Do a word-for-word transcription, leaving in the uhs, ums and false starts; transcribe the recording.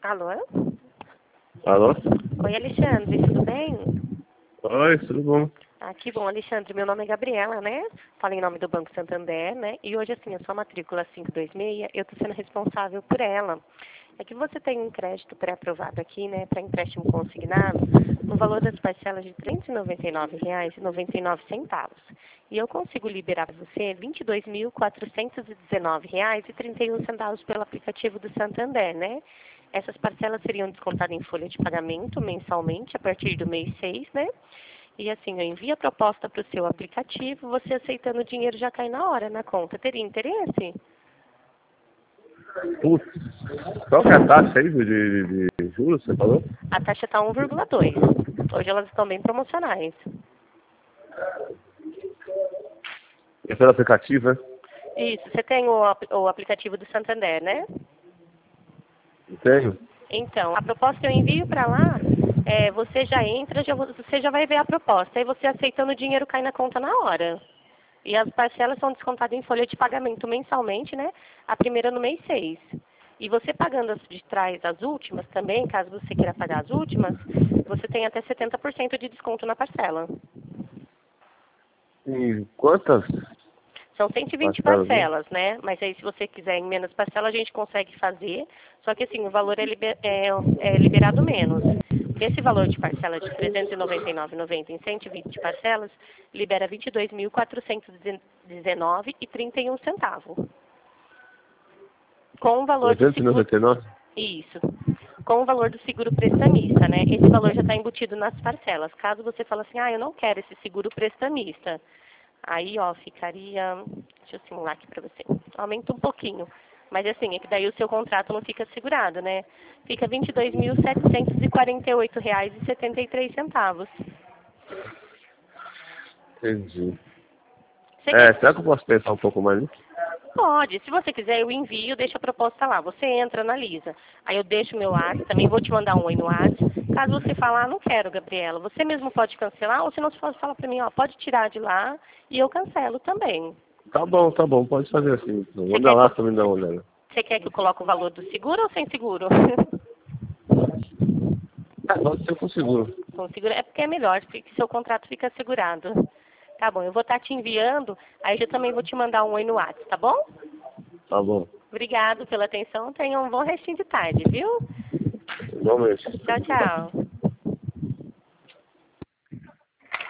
Alô? Alô? Oi, Alexandre, tudo bem? Oi, tudo bom? Ah, que bom, Alexandre. Meu nome é Gabriela, né? Falo em nome do Banco Santander, né? E hoje, assim, a sua matrícula quinhentos e vinte e seis, eu estou sendo responsável por ela. É que você tem um crédito pré-aprovado aqui, né, para empréstimo consignado, no valor das parcelas de trezentos e noventa e nove reais e noventa e nove centavos. E eu consigo liberar para você vinte e dois mil quatrocentos e dezenove reais e trinta e um centavos pelo aplicativo do Santander, né? Essas parcelas seriam descontadas em folha de pagamento mensalmente a partir do mês seis, né? E assim, eu envio a proposta para o seu aplicativo, você aceitando o dinheiro já cai na hora na conta. Teria interesse? Putz, qual que é a taxa aí de, de, de juros, você falou? A taxa está um vírgula dois. Hoje elas estão bem promocionais. É pelo aplicativo, né? Isso, você tem o, ap- o aplicativo do Santander, né? Tenho. Então, a proposta eu envio para lá, é, você já entra, já, você já vai ver a proposta. Aí você aceitando o dinheiro cai na conta na hora. E as parcelas são descontadas em folha de pagamento mensalmente, né? A primeira no mês seis. E você pagando as de trás, as últimas também, caso você queira pagar as últimas, você tem até setenta por cento de desconto na parcela. E quantas São cento e vinte parcelas, né? parcelas, né? Mas aí se você quiser em menos parcelas, a gente consegue fazer. Só que assim, o valor é, liber, é, é liberado menos. Porque esse valor de parcela de trezentos e noventa e nove reais e noventa centavos em cento e vinte parcelas, libera vinte e dois mil quatrocentos e dezenove reais e trinta e um centavos. Com o valor do trezentos e seguro... noventa e nove? Isso. Com o valor do seguro prestamista, né? Esse valor já está embutido nas parcelas. Caso você fale assim, ah, eu não quero esse seguro prestamista. Aí, ó, ficaria... Deixa eu simular aqui para você. Aumenta um pouquinho. Mas assim, é que daí o seu contrato não fica segurado, né? Fica vinte e dois mil setecentos e quarenta e oito reais e setenta e três centavos. Entendi. Você É, quer... será que eu posso pensar um pouco mais nisso? Pode. Se você quiser, eu envio, deixo a proposta lá. Você entra, analisa. Aí eu deixo o meu WhatsApp, também vou te mandar um oi no WhatsApp. Caso você falar, ah, não quero, Gabriela, você mesmo pode cancelar, ou se não, você pode falar para mim, ó, pode tirar de lá e eu cancelo também. Tá bom, tá bom, pode fazer assim. Então. Você Manda quer que lá eu, pra me dar uma olhada. você quer que eu coloque o valor do seguro ou sem seguro? Ah, pode ser com seguro. Com seguro é porque é melhor, porque seu contrato fica assegurado. Tá bom, eu vou estar te enviando, aí eu também vou te mandar um oi no WhatsApp, tá bom? Tá bom. Obrigado pela atenção, tenha um bom restinho de tarde, viu? Igualmente. Tchau, tchau.